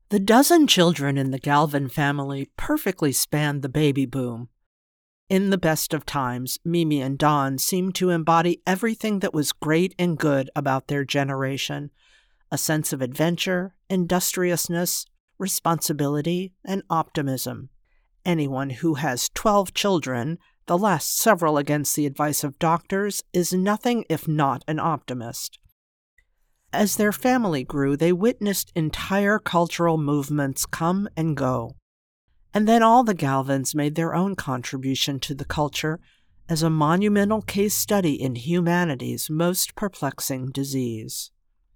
The dozen children in the Galvin family perfectly spanned the baby boom. In the best of times, Mimi and Don seemed to embody everything that was great and good about their generation: a sense of adventure, industriousness, responsibility, and optimism. Anyone who has 12 children, the last several against the advice of doctors, is nothing if not an optimist. As their family grew, they witnessed entire cultural movements come and go. And then all the Galvins made their own contribution to the culture as a monumental case study in humanity's most perplexing disease.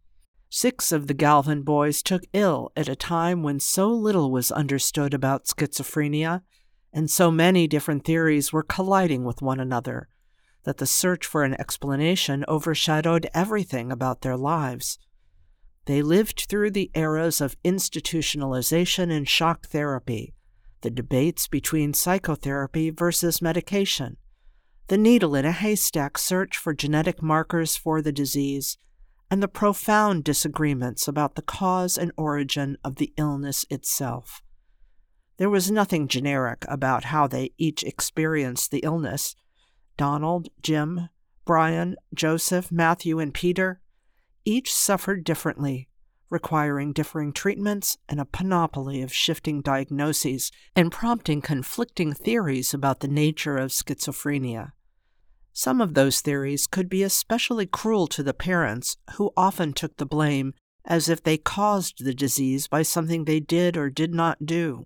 6 of the Galvin boys took ill at a time when so little was understood about schizophrenia, and so many different theories were colliding with one another, that the search for an explanation overshadowed everything about their lives. They lived through the eras of institutionalization and shock therapy, the debates between psychotherapy versus medication, the needle in a haystack search for genetic markers for the disease, and the profound disagreements about the cause and origin of the illness itself. There was nothing generic about how they each experienced the illness. Donald, Jim, Brian, Joseph, Matthew, and Peter, each suffered differently, requiring differing treatments and a panoply of shifting diagnoses and prompting conflicting theories about the nature of schizophrenia. Some of those theories could be especially cruel to the parents, who often took the blame as if they caused the disease by something they did or did not do.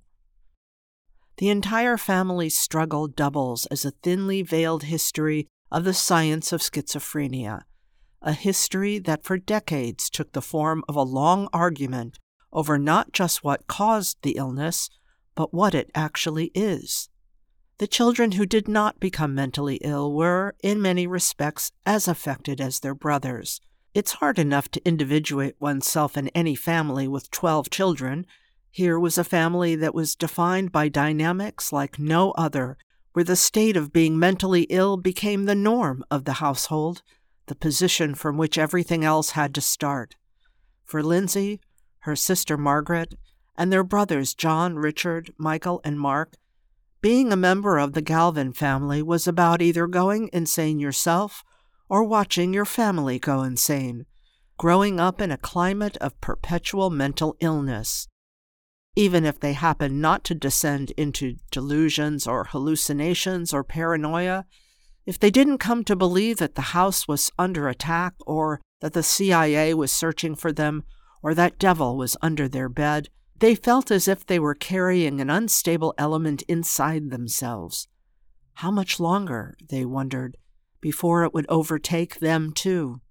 The entire family's struggle doubles as a thinly veiled history of the science of schizophrenia, a history that for decades took the form of a long argument over not just what caused the illness, but what it actually is. The children who did not become mentally ill were, in many respects, as affected as their brothers. It's hard enough to individuate oneself in any family with 12 children. Here was a family that was defined by dynamics like no other, where the state of being mentally ill became the norm of the household, the position from which everything else had to start. For Lindsay, her sister Margaret, and their brothers John, Richard, Michael, and Mark, being a member of the Galvin family was about either going insane yourself or watching your family go insane, growing up in a climate of perpetual mental illness. Even if they happened not to descend into delusions or hallucinations or paranoia, if they didn't come to believe that the house was under attack or that the CIA was searching for them or that devil was under their bed, they felt as if they were carrying an unstable element inside themselves. How much longer, they wondered, before it would overtake them too?